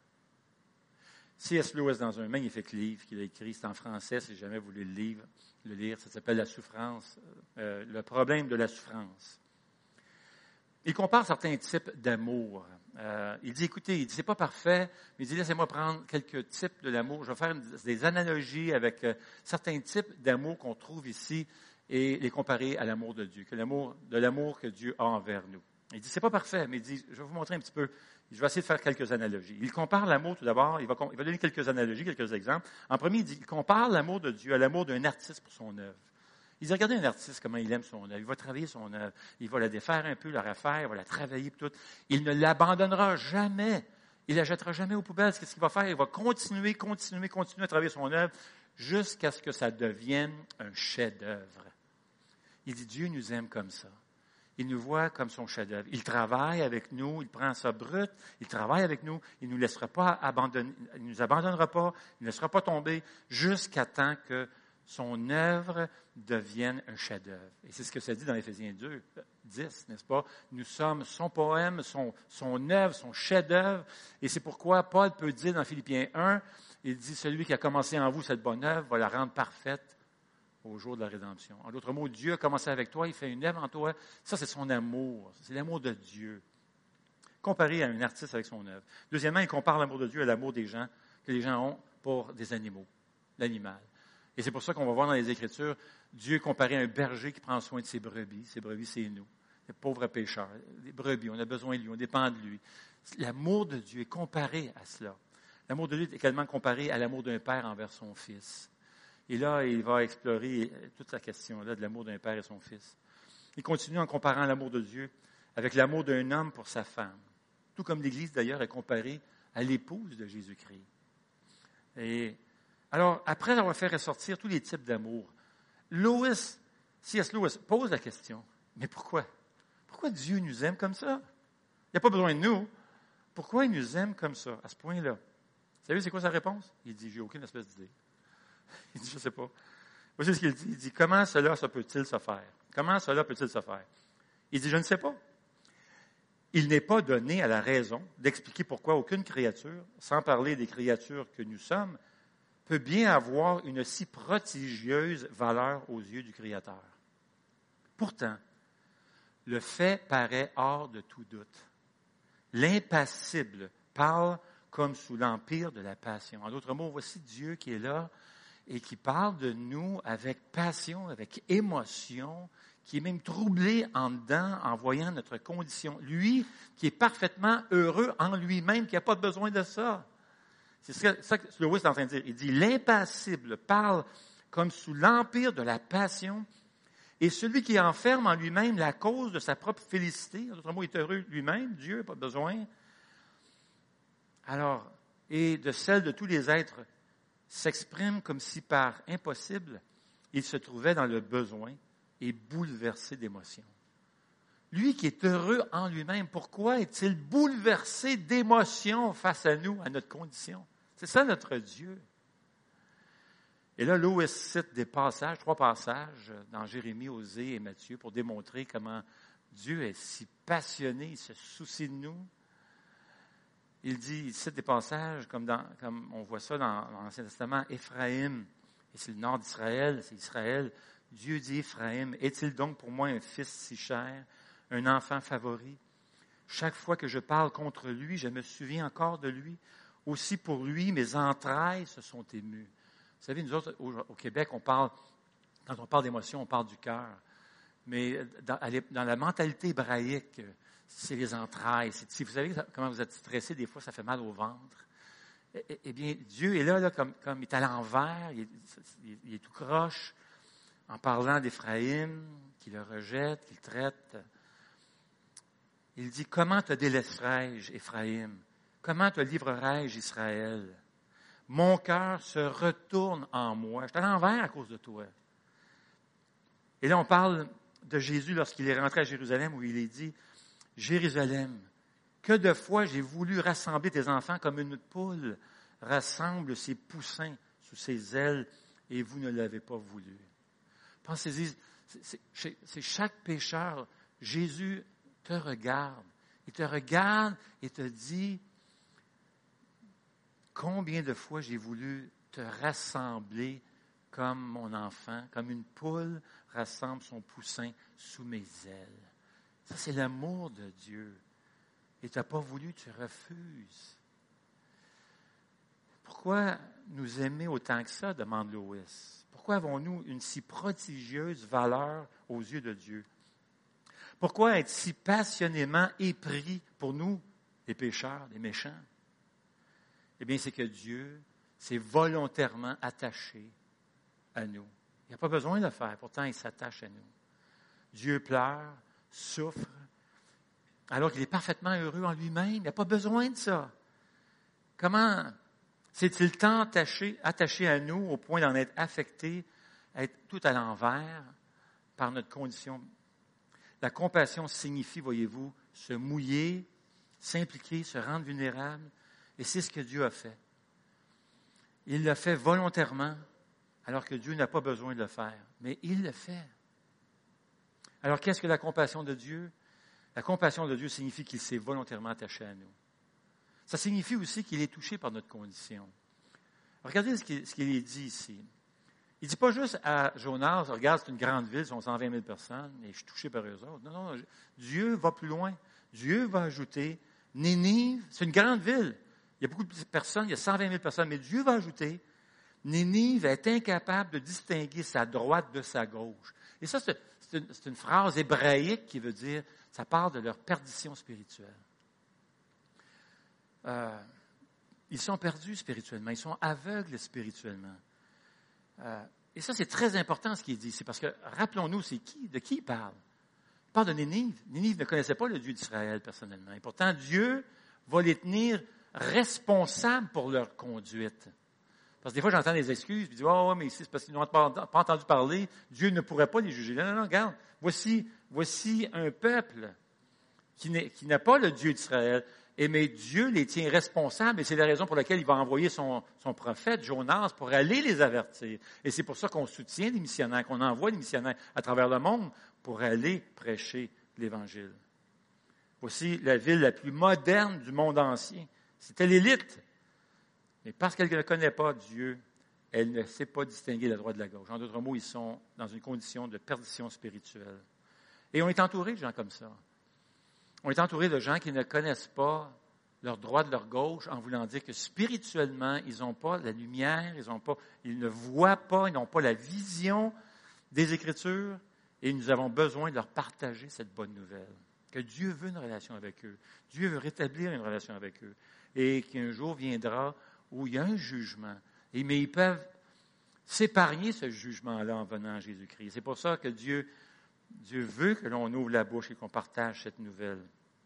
C S Lewis, dans un magnifique livre qu'il a écrit, c'est en français, si jamais vous voulez le lire, le lire, ça s'appelle « La souffrance euh, », le problème de la souffrance. Il compare certains types d'amour. Euh, il dit, écoutez, il dit, c'est pas parfait, mais il dit, laissez-moi prendre quelques types de l'amour. Je vais faire une, des analogies avec euh, certains types d'amour qu'on trouve ici et les comparer à l'amour de Dieu, que l'amour, de l'amour que Dieu a envers nous. Il dit, c'est pas parfait, mais il dit, je vais vous montrer un petit peu, je vais essayer de faire quelques analogies. Il compare l'amour tout d'abord, il va, il va donner quelques analogies, quelques exemples. En premier, il dit, il compare l'amour de Dieu à l'amour d'un artiste pour son œuvre. Il dit, regardez un artiste, comment il aime son œuvre. Il va travailler son œuvre. Il va la défaire un peu, la refaire, il va la travailler, tout. Il ne l'abandonnera jamais. Il ne la jettera jamais aux poubelles. Qu'est-ce qu'il va faire? Il va continuer, continuer, continuer à travailler son œuvre jusqu'à ce que ça devienne un chef-d'œuvre. Il dit, Dieu nous aime comme ça. Il nous voit comme son chef-d'œuvre. Il travaille avec nous, il prend ça brut, il travaille avec nous, il ne nous laissera pas abandonner, il ne nous abandonnera pas, il ne laissera pas tomber jusqu'à temps que son œuvre devienne un chef-d'œuvre. Et c'est ce que ça dit dans Éphésiens deux, dix, n'est-ce pas? Nous sommes son poème, son, son œuvre, son chef-d'œuvre. Et c'est pourquoi Paul peut dire dans Philippiens un, il dit, celui qui a commencé en vous cette bonne œuvre va la rendre parfaite au jour de la rédemption. En d'autres mots, Dieu a commencé avec toi, il fait une œuvre en toi. Ça, c'est son amour. C'est l'amour de Dieu. Comparé à un artiste avec son œuvre. Deuxièmement, il compare l'amour de Dieu à l'amour des gens, que les gens ont pour des animaux, l'animal. Et c'est pour ça qu'on va voir dans les Écritures, Dieu comparé à un berger qui prend soin de ses brebis. Ses brebis, c'est nous, les pauvres pécheurs. Les brebis, on a besoin de lui, on dépend de lui. L'amour de Dieu est comparé à cela. L'amour de Dieu est également comparé à l'amour d'un père envers son fils. Et là, il va explorer toute la question-là de l'amour d'un père et son fils. Il continue en comparant l'amour de Dieu avec l'amour d'un homme pour sa femme. Tout comme l'Église, d'ailleurs, est comparée à l'épouse de Jésus-Christ. Et alors, après avoir fait ressortir tous les types d'amour, Lewis, C S Lewis pose la question, mais pourquoi? Pourquoi Dieu nous aime comme ça? Il n'y a pas besoin de nous. Pourquoi il nous aime comme ça, à ce point-là? Vous savez, c'est quoi sa réponse? Il dit, j'ai aucune espèce d'idée. Il dit, je ne sais pas. Voici ce qu'il dit. Il dit, comment cela ça peut-il se faire? Comment cela peut-il se faire? Il dit, je ne sais pas. Il n'est pas donné à la raison d'expliquer pourquoi aucune créature, sans parler des créatures que nous sommes, peut bien avoir une si prodigieuse valeur aux yeux du Créateur. Pourtant, le fait paraît hors de tout doute. L'impassible parle comme sous l'empire de la passion. En d'autres mots, voici Dieu qui est là et qui parle de nous avec passion, avec émotion, qui est même troublé en dedans en voyant notre condition. Lui, qui est parfaitement heureux en lui-même, qui n'a pas besoin de ça. C'est ça que Lewis est en train de dire. Il dit, l'impassible parle comme sous l'empire de la passion, et celui qui enferme en lui-même la cause de sa propre félicité, en d'autres mots, il est heureux lui-même, Dieu n'a pas besoin. Alors, et de celle de tous les êtres, s'exprime comme si par impossible, il se trouvait dans le besoin et bouleversé d'émotion. Lui qui est heureux en lui-même, pourquoi est-il bouleversé d'émotion face à nous, à notre condition? C'est ça notre Dieu. Et là, Lewis cite des passages, trois passages dans Jérémie, Osée et Matthieu pour démontrer comment Dieu est si passionné, il se soucie de nous. Il dit, il cite des passages comme, dans, comme on voit ça dans, dans l'Ancien Testament, Éphraïm, et c'est le nord d'Israël, c'est Israël, Dieu dit, Éphraïm, est-il donc pour moi un fils si cher, un enfant favori? Chaque fois que je parle contre lui, je me souviens encore de lui. Aussi pour lui, mes entrailles se sont émues. Vous savez, nous autres, au, au Québec, on parle, quand on parle d'émotion, on parle du cœur. Mais dans, dans la mentalité hébraïque, c'est les entrailles. C'est, si vous savez comment vous êtes stressé, des fois, ça fait mal au ventre. Eh, eh bien, Dieu est là, là comme, comme il est à l'envers, il est, il, il est tout croche, en parlant d'Éphraïm, qui le rejette, qu'il traite. Il dit, comment te délaisserai-je, Éphraïm? Comment te livrerai-je, Israël? Mon cœur se retourne en moi. Je suis à l'envers à cause de toi. Et là, on parle de Jésus lorsqu'il est rentré à Jérusalem, où il est dit, Jérusalem, que de fois j'ai voulu rassembler tes enfants comme une poule rassemble ses poussins sous ses ailes, et vous ne l'avez pas voulu. Pensez-y, c'est, c'est, c'est chaque pécheur. Jésus te regarde. Il te regarde et te dit, combien de fois j'ai voulu te rassembler comme mon enfant, comme une poule rassemble son poussin sous mes ailes. Ça, c'est l'amour de Dieu. Et tu n'as pas voulu, tu refuses. Pourquoi nous aimer autant que ça, demande Loïs. Pourquoi avons-nous une si prodigieuse valeur aux yeux de Dieu? Pourquoi être si passionnément épris pour nous, les pécheurs, les méchants? Eh bien, c'est que Dieu s'est volontairement attaché à nous. Il n'a pas besoin de le faire, pourtant il s'attache à nous. Dieu pleure, souffre, alors qu'il est parfaitement heureux en lui-même. Il n'a pas besoin de ça. Comment s'est-il tant attaché, attaché à nous au point d'en être affecté, être tout à l'envers par notre condition? La compassion signifie, voyez-vous, se mouiller, s'impliquer, se rendre vulnérable. Et c'est ce que Dieu a fait. Il l'a fait volontairement, alors que Dieu n'a pas besoin de le faire. Mais il le fait. Alors, qu'est-ce que la compassion de Dieu? La compassion de Dieu signifie qu'il s'est volontairement attaché à nous. Ça signifie aussi qu'il est touché par notre condition. Regardez ce qu'il, ce qu'il est dit ici. Il ne dit pas juste à Jonas, regarde, c'est une grande ville, sont cent vingt mille personnes, et je suis touché par eux autres. Non, non, Dieu va plus loin. Dieu va ajouter, Nénive, c'est une grande ville. Il y a beaucoup de personnes, il y a cent vingt mille personnes, mais Dieu va ajouter, Nénive est incapable de distinguer sa droite de sa gauche. Et ça, c'est, c'est, une, c'est une phrase hébraïque qui veut dire, ça parle de leur perdition spirituelle. Euh, ils sont perdus spirituellement, ils sont aveugles spirituellement. Euh, et ça, c'est très important ce qu'il dit ici, parce que rappelons-nous, c'est qui, de qui il parle? Il parle de Nénive. Nénive ne connaissait pas le Dieu d'Israël personnellement. Et pourtant, Dieu va les tenir responsables pour leur conduite. Parce que des fois, j'entends des excuses, puis je dis, oh, ouais, mais ici, c'est parce qu'ils n'ont pas, pas entendu parler, Dieu ne pourrait pas les juger. Non, non, non, regarde, voici, voici un peuple qui, n'est, qui n'a pas le Dieu d'Israël, et mais Dieu les tient responsables, et c'est la raison pour laquelle il va envoyer son, son prophète, Jonas, pour aller les avertir. Et c'est pour ça qu'on soutient les missionnaires, qu'on envoie les missionnaires à travers le monde pour aller prêcher l'Évangile. Voici la ville la plus moderne du monde ancien. C'était l'élite. Mais parce qu'elle ne connaît pas Dieu, elle ne sait pas distinguer la droite de la gauche. En d'autres mots, ils sont dans une condition de perdition spirituelle. Et on est entouré de gens comme ça. On est entouré de gens qui ne connaissent pas leur droite de leur gauche, en voulant dire que spirituellement, ils n'ont pas la lumière, ils, ont pas, ils ne voient pas, ils n'ont pas la vision des Écritures, et nous avons besoin de leur partager cette bonne nouvelle. Que Dieu veut une relation avec eux. Dieu veut rétablir une relation avec eux. Et qu'un jour viendra où il y a un jugement. Et, mais ils peuvent s'épargner ce jugement-là en venant à Jésus-Christ. C'est pour ça que Dieu, Dieu veut que l'on ouvre la bouche et qu'on partage cette nouvelle.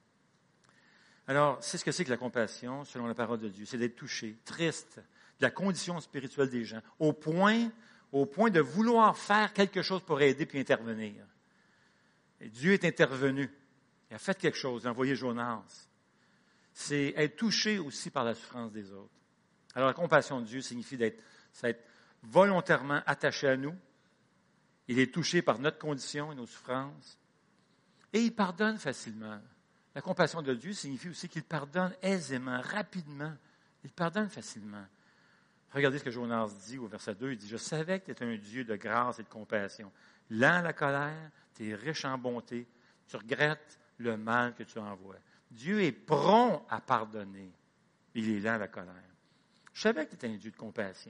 Alors, c'est ce que c'est que la compassion, selon la parole de Dieu. C'est d'être touché, triste, de la condition spirituelle des gens, au point, au point de vouloir faire quelque chose pour aider puis intervenir. Et Dieu est intervenu. Il a fait quelque chose, il a envoyé Jonas. C'est être touché aussi par la souffrance des autres. Alors, la compassion de Dieu signifie d'être, c'est être volontairement attaché à nous. Il est touché par notre condition et nos souffrances. Et il pardonne facilement. La compassion de Dieu signifie aussi qu'il pardonne aisément, rapidement. Il pardonne facilement. Regardez ce que Jonas dit au verset deux. Il dit, « Je savais que tu es un Dieu de grâce et de compassion. Lent à la colère, tu es riche en bonté. Tu regrettes le mal que tu envoies. » Dieu est prompt à pardonner. Il est lent à la colère. Je savais que tu étais un Dieu de compassion.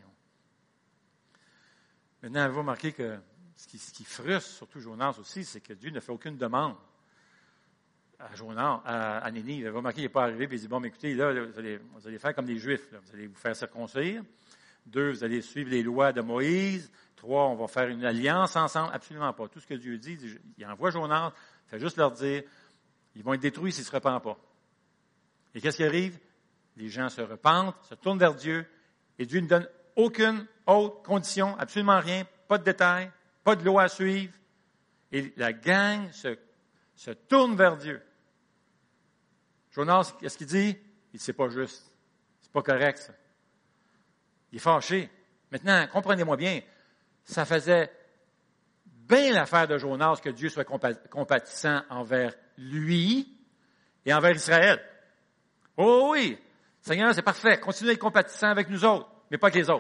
Maintenant, vous remarquez que ce qui, ce qui frustre, surtout Jonas aussi, c'est que Dieu ne fait aucune demande à Jonas, à, à Nénive. Vous remarquez qu'il n'est pas arrivé et il dit, bon, mais écoutez, là, là vous, allez, vous allez faire comme les Juifs. Là. Vous allez vous faire circoncire. Deux, vous allez suivre les lois de Moïse. Trois, on va faire une alliance ensemble. Absolument pas. Tout ce que Dieu dit, il, il envoie Jonas, il fait juste leur dire, ils vont être détruits s'ils ne se repentent pas. Et qu'est-ce qui arrive? Les gens se repentent, se tournent vers Dieu, et Dieu ne donne aucune autre condition, absolument rien, pas de détails, pas de loi à suivre. Et la gang se, se tourne vers Dieu. Jonas, qu'est-ce qu'il dit? Il dit, c'est pas juste. C'est pas correct, ça. Il est fâché. Maintenant, comprenez-moi bien, ça faisait bien l'affaire de Jonas que Dieu soit compatissant envers lui et envers Israël. Oh oui, Seigneur, c'est parfait. Continuez à être compatissant avec nous autres, mais pas avec les autres.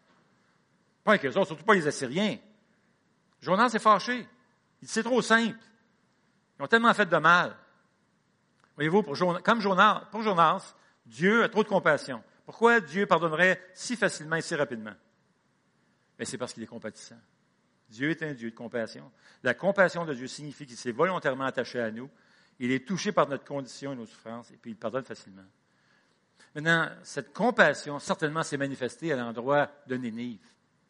Pas avec les autres, surtout pas les Assyriens. Jonas est fâché. Il dit, c'est trop simple. Ils ont tellement fait de mal. Voyez-vous, pour Jonas, comme Jonas, pour Jonas, Dieu a trop de compassion. Pourquoi Dieu pardonnerait si facilement et si rapidement? Mais c'est parce qu'il est compatissant. Dieu est un Dieu de compassion. La compassion de Dieu signifie qu'il s'est volontairement attaché à nous. Il est touché par notre condition et nos souffrances, et puis il pardonne facilement. Maintenant, cette compassion, certainement, s'est manifestée à l'endroit de Nénive.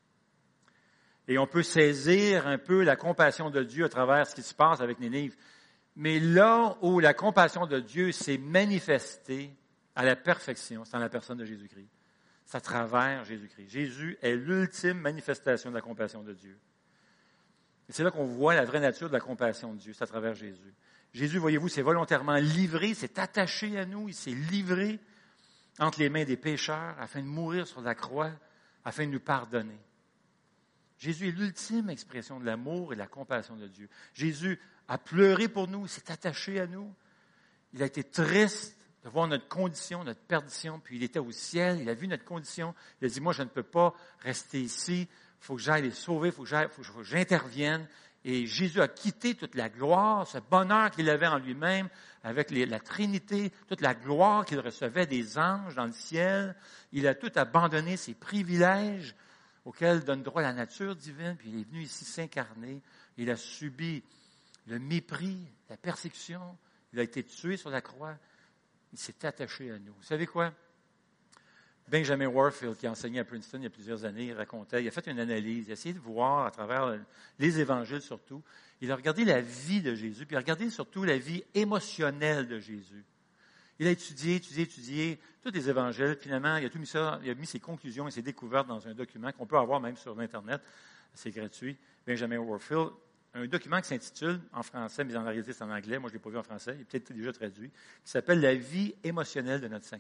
Et on peut saisir un peu la compassion de Dieu à travers ce qui se passe avec Nénive. Mais là où la compassion de Dieu s'est manifestée à la perfection, c'est dans la personne de Jésus-Christ. C'est à travers Jésus-Christ. Jésus est l'ultime manifestation de la compassion de Dieu. Et c'est là qu'on voit la vraie nature de la compassion de Dieu, c'est à travers Jésus. Jésus, voyez-vous, s'est volontairement livré, s'est attaché à nous, il s'est livré entre les mains des pécheurs afin de mourir sur la croix, afin de nous pardonner. Jésus est l'ultime expression de l'amour et de la compassion de Dieu. Jésus a pleuré pour nous, il s'est attaché à nous. Il a été triste de voir notre condition, notre perdition, puis il était au ciel, il a vu notre condition, il a dit, moi je ne peux pas rester ici, il faut que j'aille les sauver, il faut que, faut, faut que j'intervienne. Et Jésus a quitté toute la gloire, ce bonheur qu'il avait en lui-même, avec les, la Trinité, toute la gloire qu'il recevait des anges dans le ciel. Il a tout abandonné, ses privilèges auxquels donne droit la nature divine, puis il est venu ici s'incarner. Il a subi le mépris, la persécution, il a été tué sur la croix. Il s'est attaché à nous. Vous savez quoi? Benjamin Warfield, qui a enseigné à Princeton il y a plusieurs années, il racontait, il a fait une analyse, il a essayé de voir à travers les évangiles surtout, il a regardé la vie de Jésus, puis il a regardé surtout la vie émotionnelle de Jésus. Il a étudié, étudié, étudié tous les évangiles, finalement, il a tout mis ça, il a mis ses conclusions et ses découvertes dans un document qu'on peut avoir même sur l'Internet, c'est gratuit, Benjamin Warfield, un document qui s'intitule, en français, mais en réalité c'est en anglais, moi je ne l'ai pas vu en français, il est peut-être déjà traduit, qui s'appelle « La vie émotionnelle de notre Seigneur ».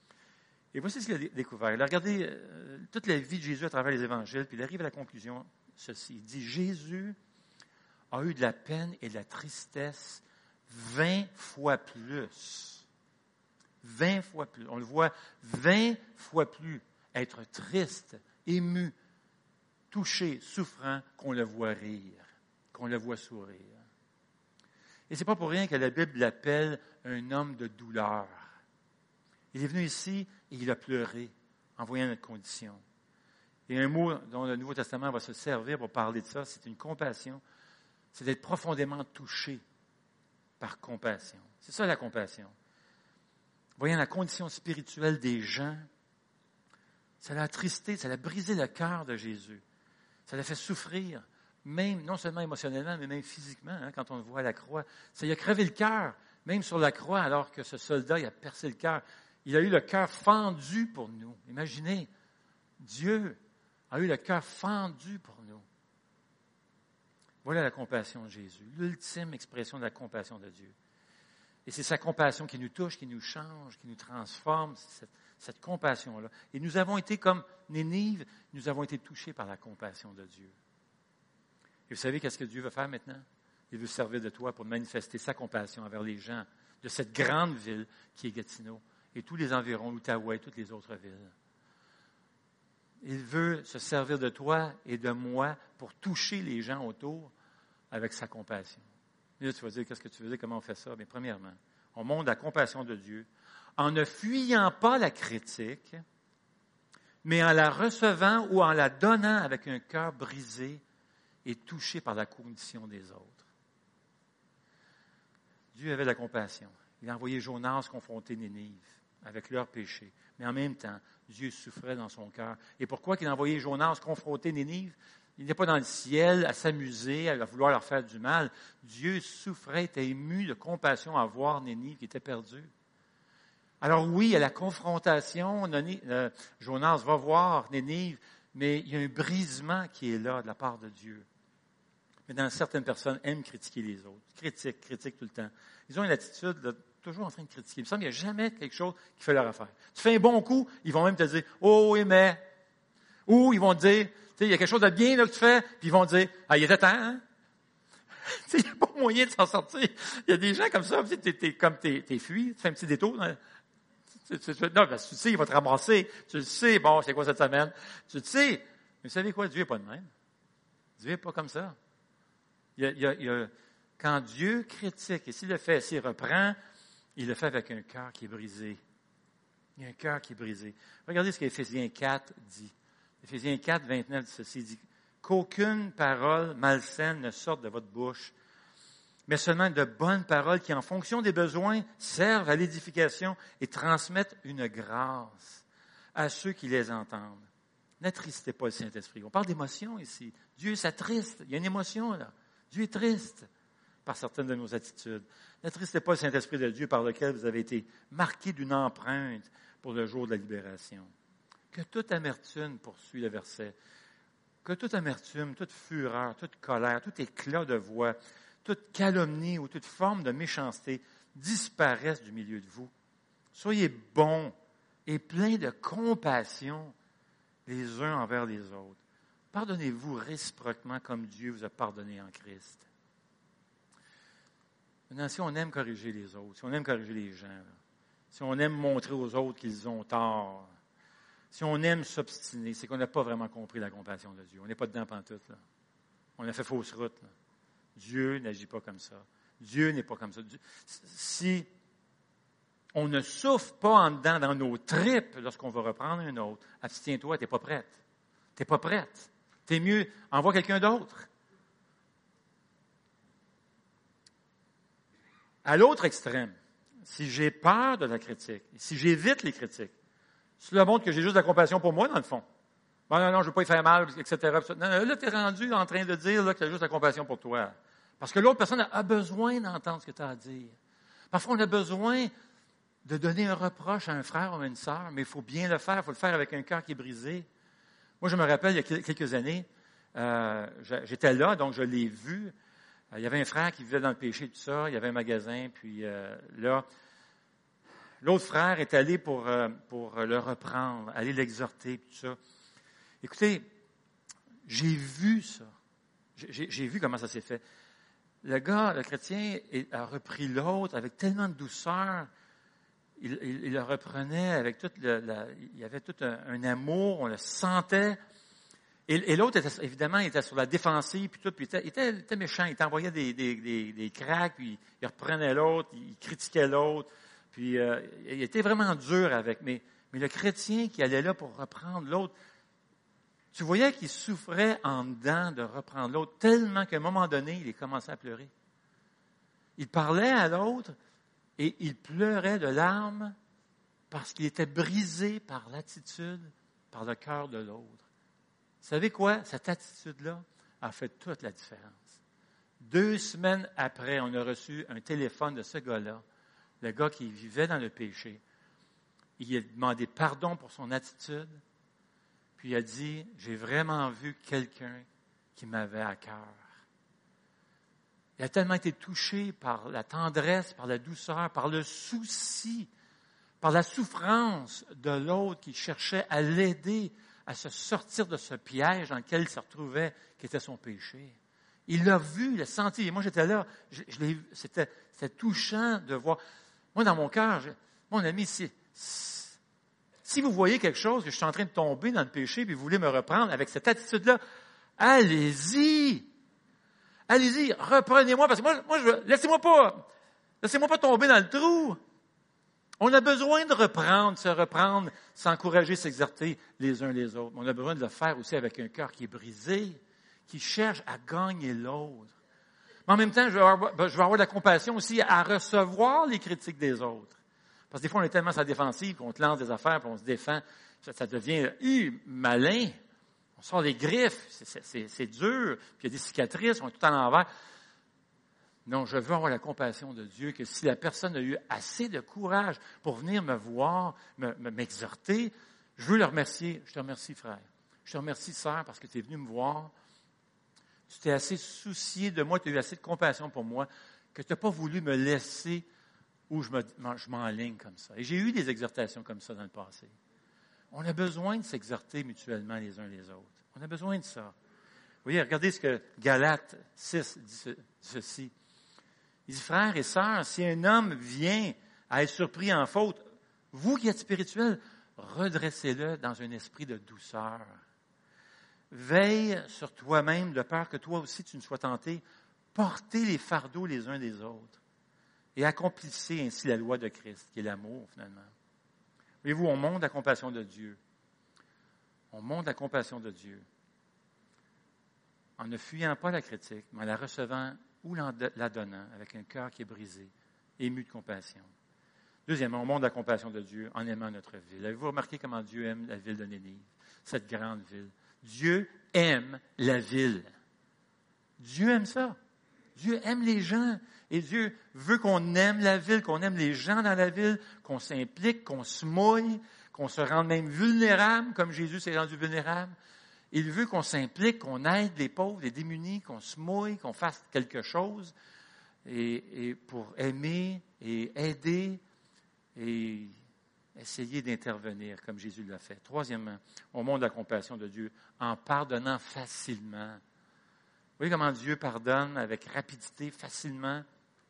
Et voici ce qu'il a découvert. Il a regardé euh, toute la vie de Jésus à travers les évangiles, puis il arrive à la conclusion, ceci. Il dit, Jésus a eu de la peine et de la tristesse vingt fois plus. Vingt fois plus. On le voit vingt fois plus être triste, ému, touché, souffrant, qu'on le voit rire, qu'on le voit sourire. Et c'est pas pour rien que la Bible l'appelle un homme de douleur. Il est venu ici et il a pleuré en voyant notre condition. Et un mot dont le Nouveau Testament va se servir pour parler de ça, c'est une compassion. C'est d'être profondément touché par compassion. C'est ça la compassion. Voyant la condition spirituelle des gens, ça l'a attristé, ça l'a brisé le cœur de Jésus. Ça l'a fait souffrir, même non seulement émotionnellement, mais même physiquement, hein, quand on le voit à la croix. Ça lui a crevé le cœur, même sur la croix, alors que ce soldat, il a percé le cœur. Il a eu le cœur fendu pour nous. Imaginez, Dieu a eu le cœur fendu pour nous. Voilà la compassion de Jésus, l'ultime expression de la compassion de Dieu. Et c'est sa compassion qui nous touche, qui nous change, qui nous transforme, cette, cette compassion-là. Et nous avons été comme Nénive, nous avons été touchés par la compassion de Dieu. Et vous savez qu'est-ce que Dieu veut faire maintenant? Il veut servir de toi pour manifester sa compassion envers les gens de cette grande ville qui est Gatineau et tous les environs, l'Outaouais et toutes les autres villes. Il veut se servir de toi et de moi pour toucher les gens autour avec sa compassion. Et là, tu vas dire, qu'est-ce que tu veux dire, comment on fait ça? Bien, premièrement, on montre la compassion de Dieu en ne fuyant pas la critique, mais en la recevant ou en la donnant avec un cœur brisé et touché par la condition des autres. Dieu avait de la compassion. Il a envoyé Jonas confronter Nénive avec leurs péchés. Mais en même temps, Dieu souffrait dans son cœur. Et pourquoi il a envoyé Jonas confronter Nénive? Il n'est pas dans le ciel à s'amuser, à vouloir leur faire du mal. Dieu souffrait, était ému de compassion à voir Nénive qui était perdue. Alors oui, il y a la confrontation. Jonas va voir Nénive, mais il y a un brisement qui est là de la part de Dieu. Mais certaines personnes aiment critiquer les autres. Critiquent, critiquent tout le temps. Ils ont une attitude de toujours en train de critiquer. Il me semble qu'il n'y a jamais quelque chose qui fait leur affaire. Tu fais un bon coup, ils vont même te dire « Oh, oui, mais... » Ou ils vont te dire « Il y a quelque chose de bien là, que tu fais. » Puis ils vont te dire « Ah, il était temps, hein? » Il n'y a pas moyen de s'en sortir. Il y a des gens comme ça, tu es comme t'es, t'es fui, tu fais un petit détour. Hein? Tu, tu, tu, non, parce que tu sais, il va te ramasser. Tu le sais, bon, c'est quoi cette semaine? Tu le sais. Mais vous savez quoi? Dieu n'est pas de même. Dieu n'est pas comme ça. Il y a, il y a, il y a, quand Dieu critique, et s'il le fait, s'il reprend, il le fait avec un cœur qui est brisé. Il y a un cœur qui est brisé. Regardez ce qu'Éphésiens quatre dit. Éphésiens quatre, vingt-neuf dit ceci, dit qu'aucune parole malsaine ne sorte de votre bouche, mais seulement de bonnes paroles qui, en fonction des besoins, servent à l'édification et transmettent une grâce à ceux qui les entendent. N'attristez pas le Saint-Esprit. On parle d'émotion ici. Dieu s'attriste. Il y a une émotion là. Dieu est triste par certaines de nos attitudes. N'attristez pas le Saint-Esprit de Dieu par lequel vous avez été marqués d'une empreinte pour le jour de la libération. Que toute amertume, poursuit le verset, que toute amertume, toute fureur, toute colère, tout éclat de voix, toute calomnie ou toute forme de méchanceté disparaissent du milieu de vous. Soyez bons et pleins de compassion les uns envers les autres. Pardonnez-vous réciproquement comme Dieu vous a pardonné en Christ. Maintenant, si on aime corriger les autres, si on aime corriger les gens, là, si on aime montrer aux autres qu'ils ont tort, si on aime s'obstiner, c'est qu'on n'a pas vraiment compris la compassion de Dieu. On n'est pas dedans pantoute, là. On a fait fausse route, là. Dieu n'agit pas comme ça. Dieu n'est pas comme ça. Dieu, si on ne souffre pas en dedans dans nos tripes lorsqu'on va reprendre un autre, abstiens-toi, tu n'es pas prête. Tu n'es pas prête. T'es mieux, envoie quelqu'un d'autre. À l'autre extrême, si j'ai peur de la critique, si j'évite les critiques, cela montre que j'ai juste de la compassion pour moi, dans le fond. Bon, non, non, je ne veux pas y faire mal, et cetera. Non, non, là, tu es rendu en train de dire là, que tu as juste de la compassion pour toi. Parce que l'autre personne a besoin d'entendre ce que tu as à dire. Parfois, on a besoin de donner un reproche à un frère ou à une sœur, mais il faut bien le faire. Il faut le faire avec un cœur qui est brisé. Moi, je me rappelle, il y a quelques années, euh, j'étais là, donc je l'ai vu. Il y avait un frère qui vivait dans le péché, tout ça. Il y avait un magasin, puis euh, là, l'autre frère est allé pour, euh, pour le reprendre, aller l'exhorter, tout ça. Écoutez, j'ai vu ça. J'ai, j'ai vu comment ça s'est fait. Le gars, le chrétien, a repris l'autre avec tellement de douceur. Il, il, il le reprenait avec tout le, la, il y avait tout un, un amour, on le sentait. Et, et l'autre, était, évidemment, il était sur la défensive, puis tout, puis il était, il était, il était méchant. Il t'envoyait des, des, des, des cracks, puis il reprenait l'autre, il critiquait l'autre, puis euh, il était vraiment dur avec. Mais, mais le chrétien qui allait là pour reprendre l'autre, tu voyais qu'il souffrait en dedans de reprendre l'autre, tellement qu'à un moment donné, il commençait à pleurer. Il parlait à l'autre, et il pleurait de larmes parce qu'il était brisé par l'attitude, par le cœur de l'autre. Vous savez quoi? Cette attitude-là a fait toute la différence. Deux semaines après, on a reçu un téléphone de ce gars-là, le gars qui vivait dans le péché. Il a demandé pardon pour son attitude, puis il a dit, j'ai vraiment vu quelqu'un qui m'avait à cœur. Il a tellement été touché par la tendresse, par la douceur, par le souci, par la souffrance de l'autre qui cherchait à l'aider à se sortir de ce piège dans lequel il se retrouvait, qui était son péché. Il l'a vu, il l'a senti. Et moi, j'étais là. Je, je l'ai, c'était, c'était touchant de voir. Moi, dans mon cœur, je, mon ami, c'est, Si vous voyez quelque chose, que je suis en train de tomber dans le péché, puis vous voulez me reprendre avec cette attitude-là, allez-y. Allez-y, reprenez-moi, parce que moi, moi je veux, laissez-moi pas, laissez-moi pas tomber dans le trou. On a besoin de reprendre, se reprendre, s'encourager, s'exercer les uns les autres. On a besoin de le faire aussi avec un cœur qui est brisé, qui cherche à gagner l'autre. Mais en même temps, je vais avoir, je vais avoir de la compassion aussi à recevoir les critiques des autres. Parce que des fois, on est tellement sur la défensive, qu'on te lance des affaires, puis on se défend. Ça, ça devient euh, malin. On sort les griffes, c'est, c'est, c'est dur, puis il y a des cicatrices, on est tout à l'envers. Non, je veux avoir la compassion de Dieu, que si la personne a eu assez de courage pour venir me voir, me, me, m'exhorter, je veux le remercier. Je te remercie, frère. Je te remercie, sœur, parce que tu es venu me voir. Tu t'es assez soucié de moi, tu as eu assez de compassion pour moi, que tu n'as pas voulu me laisser où je, me, je m'enligne comme ça. Et j'ai eu des exhortations comme ça dans le passé. On a besoin de s'exhorter mutuellement les uns les autres. On a besoin de ça. Vous voyez, regardez ce que Galates six dit ceci. Il dit, frères et sœurs, si un homme vient à être surpris en faute, vous qui êtes spirituels, redressez-le dans un esprit de douceur. Veille sur toi-même de peur que toi aussi tu ne sois tenté. Portez les fardeaux les uns des autres et accomplissez ainsi la loi de Christ, qui est l'amour finalement. Voyez-vous, on montre la compassion de Dieu. On montre la compassion de Dieu en ne fuyant pas la critique, mais en la recevant ou en la donnant avec un cœur qui est brisé, ému de compassion. Deuxièmement, on montre la compassion de Dieu en aimant notre ville. Avez-vous remarqué comment Dieu aime la ville de Nénive, cette grande ville? Dieu aime la ville. Dieu aime ça. Dieu aime les gens. Et Dieu veut qu'on aime la ville, qu'on aime les gens dans la ville, qu'on s'implique, qu'on se mouille, qu'on se rende même vulnérable, comme Jésus s'est rendu vulnérable. Il veut qu'on s'implique, qu'on aide les pauvres, les démunis, qu'on se mouille, qu'on fasse quelque chose et, et pour aimer et aider et essayer d'intervenir comme Jésus l'a fait. Troisièmement, on montre la compassion de Dieu en pardonnant facilement. Vous voyez comment Dieu pardonne avec rapidité, facilement?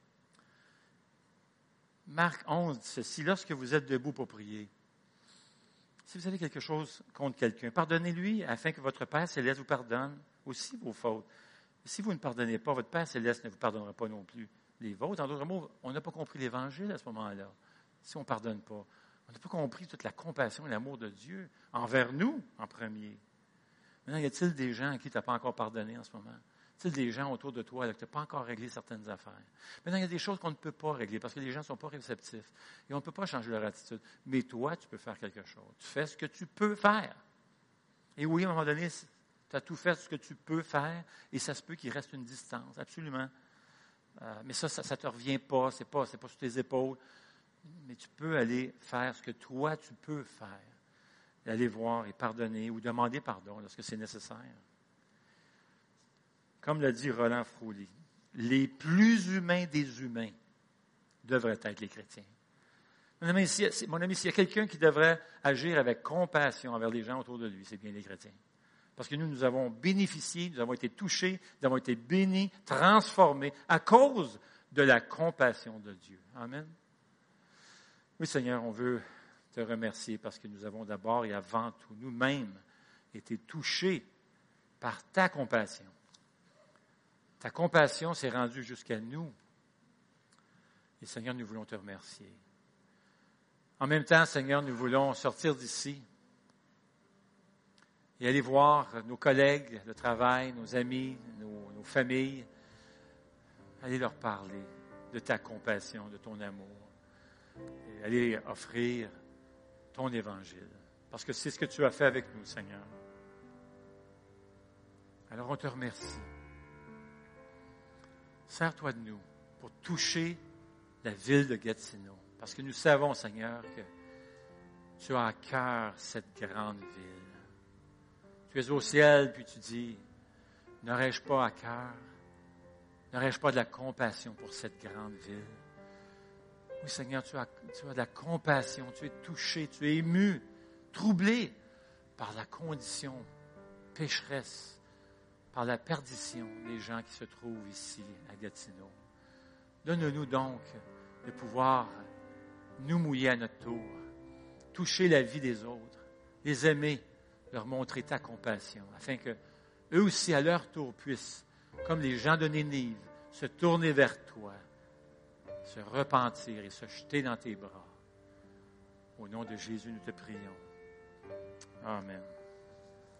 Marc onze dit ceci, lorsque vous êtes debout pour prier, si vous avez quelque chose contre quelqu'un, pardonnez-lui afin que votre Père céleste vous pardonne aussi vos fautes. Si vous ne pardonnez pas, votre Père céleste ne vous pardonnera pas non plus les vôtres. En d'autres mots, on n'a pas compris l'Évangile à ce moment-là. Si on ne pardonne pas, on n'a pas compris toute la compassion et l'amour de Dieu envers nous en premier. Maintenant, y a-t-il des gens à qui tu n'as pas encore pardonné en ce moment? Y a-t-il des gens autour de toi là, que tu n'as pas encore réglé certaines affaires? Maintenant, il y a des choses qu'on ne peut pas régler parce que les gens ne sont pas réceptifs et on ne peut pas changer leur attitude. Mais toi, tu peux faire quelque chose. Tu fais ce que tu peux faire. Et oui, à un moment donné, tu as tout fait ce que tu peux faire et ça se peut qu'il reste une distance, absolument. Euh, mais ça, ça ne te revient pas, ce n'est pas, c'est pas sur tes épaules. Mais tu peux aller faire ce que toi, tu peux faire. Et aller voir et pardonner ou demander pardon lorsque c'est nécessaire. Comme l'a dit Roland Frouly, les plus humains des humains devraient être les chrétiens. Mon ami, s'il y a quelqu'un qui devrait agir avec compassion envers les gens autour de lui, c'est bien les chrétiens. Parce que nous, nous avons bénéficié, nous avons été touchés, nous avons été bénis, transformés à cause de la compassion de Dieu. Amen. Oui, Seigneur, on veut te remercier parce que nous avons d'abord et avant tout nous-mêmes été touchés par ta compassion. Ta compassion s'est rendue jusqu'à nous. Et Seigneur, nous voulons te remercier. En même temps, Seigneur, nous voulons sortir d'ici et aller voir nos collègues de travail, nos amis, nos, nos familles, aller leur parler de ta compassion, de ton amour, et aller offrir ton évangile. Parce que c'est ce que tu as fait avec nous, Seigneur. Alors, on te remercie. Sers-toi de nous pour toucher la ville de Gatineau. Parce que nous savons, Seigneur, que tu as à cœur cette grande ville. Tu es au ciel, puis tu dis, n'aurais-je pas à cœur, n'aurais-je pas de la compassion pour cette grande ville? Oui, Seigneur, tu as, tu as de la compassion, tu es touché, tu es ému, troublé par la condition pécheresse, par la perdition des gens qui se trouvent ici à Gatineau. Donne-nous donc de pouvoir nous mouiller à notre tour, toucher la vie des autres, les aimer, leur montrer ta compassion, afin que eux aussi, à leur tour, puissent, comme les gens de Nénive, se tourner vers toi, se repentir et se jeter dans tes bras. Au nom de Jésus, nous te prions. Amen.